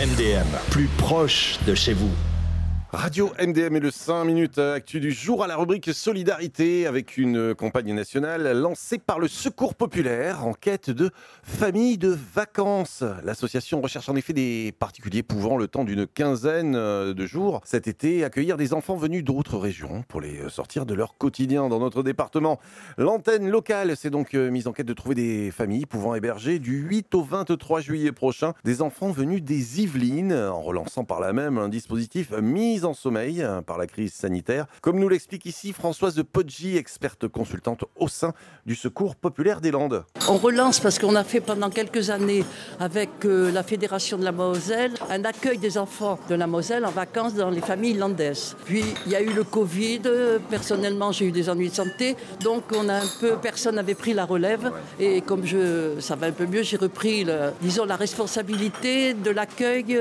MDM, plus proche de chez vous. Radio MDM et le 5 minutes actu du jour à la rubrique Solidarité avec une campagne nationale lancée par le Secours Populaire en quête de familles de vacances. L'association recherche en effet des particuliers pouvant, le temps d'une quinzaine de jours cet été, accueillir des enfants venus d'autres régions pour les sortir de leur quotidien dans notre département. L'antenne locale s'est donc mise en quête de trouver des familles pouvant héberger du 8 au 23 juillet prochain des enfants venus des Yvelines, en relançant par là même un dispositif mis en sommeil par la crise sanitaire. Comme nous l'explique ici Françoise Poggi, experte consultante au sein du Secours Populaire des Landes. On relance parce qu'on a fait pendant quelques années avec la Fédération de la Moselle un accueil des enfants de la Moselle en vacances dans les familles landaises. Puis il y a eu le Covid, personnellement j'ai eu des ennuis de santé, donc personne n'avait pris la relève et comme ça va un peu mieux, j'ai repris la responsabilité de l'accueil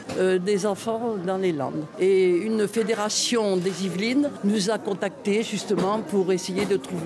des enfants dans les Landes. Et une fédération des Yvelines nous a contactés justement pour essayer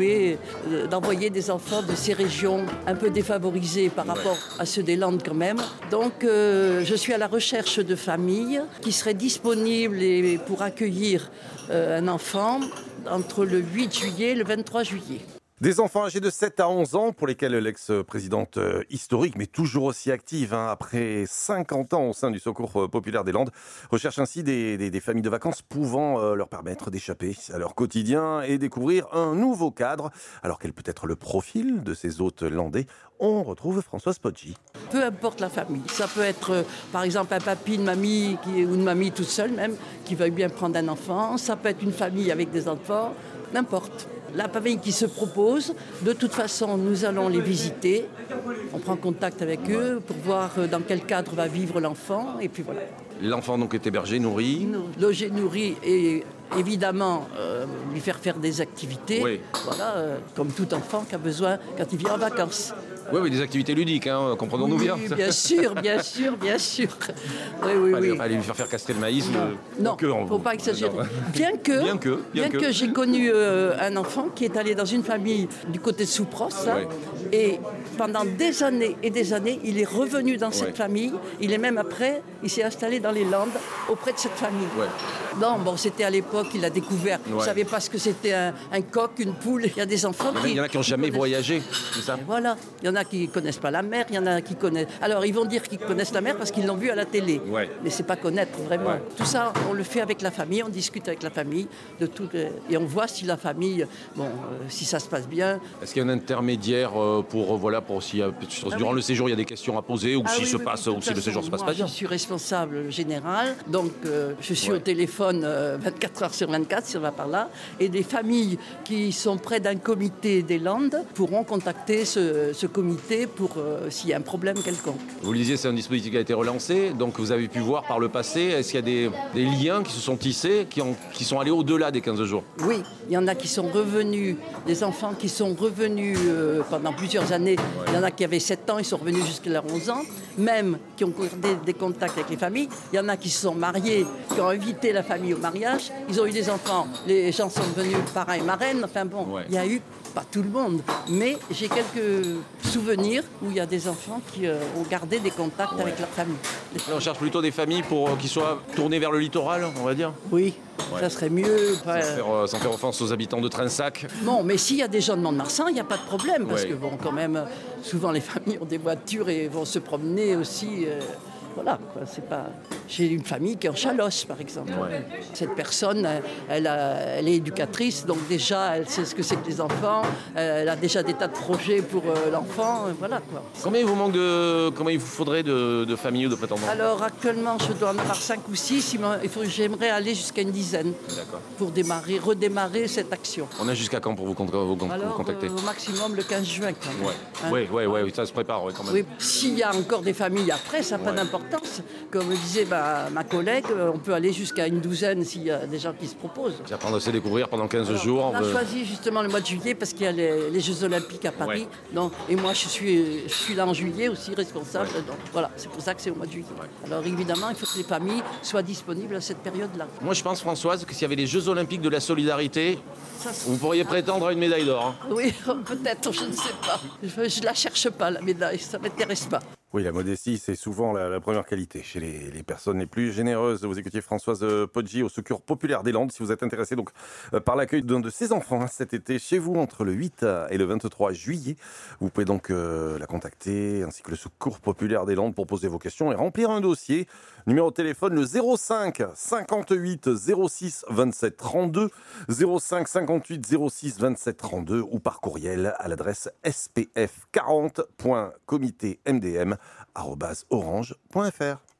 d'envoyer des enfants de ces régions un peu défavorisées par rapport à ceux des Landes quand même. Donc je suis à la recherche de familles qui seraient disponibles pour accueillir un enfant entre le 8 juillet et le 23 juillet. Des enfants âgés de 7 à 11 ans pour lesquels l'ex-présidente historique, mais toujours aussi active, après 50 ans au sein du Secours Populaire des Landes, recherche ainsi des familles de vacances pouvant leur permettre d'échapper à leur quotidien et découvrir un nouveau cadre. Alors quel peut être le profil de ces hôtes landais ? On retrouve Françoise Poggi. Peu importe la famille. Ça peut être par exemple un papy, une mamie ou une mamie toute seule même qui veuille bien prendre un enfant. Ça peut être une famille avec des enfants, n'importe. La famille qui se propose, de toute façon, nous allons les visiter. On prend contact avec eux pour voir dans quel cadre va vivre l'enfant. Et puis voilà. L'enfant donc est hébergé, nourri. Logé, nourri et évidemment lui faire des activités. Oui. Voilà, comme tout enfant qui a besoin quand il vient en vacances. Oui, des activités ludiques, comprenons-nous bien. Oui, bien sûr. Oui. Allez lui faire casser le maïs. Non, il ne faut pas exagérer. Bien que j'ai connu un enfant qui est allé dans une famille du côté de Soupros, et pendant des années et des années, il est revenu dans cette famille. Il est même après, il s'est installé dans les Landes auprès de cette famille. Ouais. Non, c'était à l'époque, il a découvert. Il ne savait pas ce que c'était un coq, une poule. Il y a des enfants Il y en a qui n'ont jamais voyagé, c'est ça ? Voilà, il y en a qui ne connaissent pas la mer, il y en a qui connaissent... Alors, ils vont dire qu'ils connaissent la mer parce qu'ils l'ont vue à la télé. Ouais. Mais ce n'est pas connaître, vraiment. Ouais. Tout ça, on le fait avec la famille, on discute avec la famille de tout, et on voit si la famille, si ça se passe bien. Est-ce qu'il y a un intermédiaire pour si durant le séjour, il y a des questions à poser ou si le séjour se passe pas bien ? Je suis responsable général, donc je suis au téléphone 24 heures sur 24, si on va par là, et des familles qui sont près d'un comité des Landes pourront contacter ce comité pour s'il y a un problème quelconque. Vous le disiez, c'est un dispositif qui a été relancé, donc vous avez pu voir par le passé, est-ce qu'il y a des liens qui se sont tissés, qui sont allés au-delà des 15 jours ? Oui, il y en a qui sont revenus, des enfants qui sont revenus pendant plusieurs années. Il y en a qui avaient 7 ans, ils sont revenus jusqu'à leurs 11 ans, même qui ont gardé des contacts avec les familles. Il y en a qui se sont mariés, qui ont invité la famille au mariage. Ils ont eu des enfants, les gens sont devenus parrains et marraines. Il y a eu, pas tout le monde, mais j'ai quelques souvenirs où il y a des enfants qui ont gardé des contacts avec leur famille. On cherche plutôt des familles qui soient tournées vers le littoral, on va dire ? Oui. Ça serait mieux. Sans faire offense aux habitants de Trinsac. Bon, mais s'il y a des gens de Mont-de-Marsan, il n'y a pas de problème. Parce que, quand même, souvent les familles ont des voitures et vont se promener aussi. Voilà, c'est pas... J'ai une famille qui est en Chalosse, par exemple. Ouais. Cette personne, elle est éducatrice, donc déjà, elle sait ce que c'est que les enfants. Elle a déjà des tas de projets pour l'enfant. Voilà, quoi. Combien il vous faudrait de familles ou de prétendants ? Alors, actuellement, je dois en avoir 5 ou 6. J'aimerais aller jusqu'à une dizaine. D'accord. Pour redémarrer cette action. On a jusqu'à quand pour vous contacter ? Au maximum le 15 juin, quand même. Oui, ça se prépare quand même. Oui, s'il y a encore des familles après, ça n'a pas d'importance. Comme disait ma collègue, on peut aller jusqu'à une douzaine s'il y a des gens qui se proposent. C'est apprendre à se découvrir pendant 15 jours. On a choisi justement le mois de juillet parce qu'il y a les Jeux Olympiques à Paris. Donc, et moi, je suis là en juillet aussi responsable. Donc, voilà, c'est pour ça que c'est au mois de juillet. Alors évidemment, il faut que les familles soient disponibles à cette période-là. Moi, je pense, Françoise, que s'il y avait les Jeux Olympiques de la solidarité, vous pourriez prétendre à une médaille d'or. Oui, peut-être, je ne sais pas. Je ne la cherche pas, la médaille, ça ne m'intéresse pas. Oui, la modestie, c'est souvent la première qualité chez les personnes les plus généreuses. Vous écoutiez Françoise Poggi au Secours populaire des Landes. Si vous êtes intéressé donc par l'accueil d'un de ses enfants cet été chez vous entre le 8 et le 23 juillet, vous pouvez donc la contacter ainsi que le Secours populaire des Landes pour poser vos questions et remplir un dossier. Numéro de téléphone le 05 58 06 27 32, 05 58 06 27 32 ou par courriel à l'adresse spf40.comitémdm@orange.fr.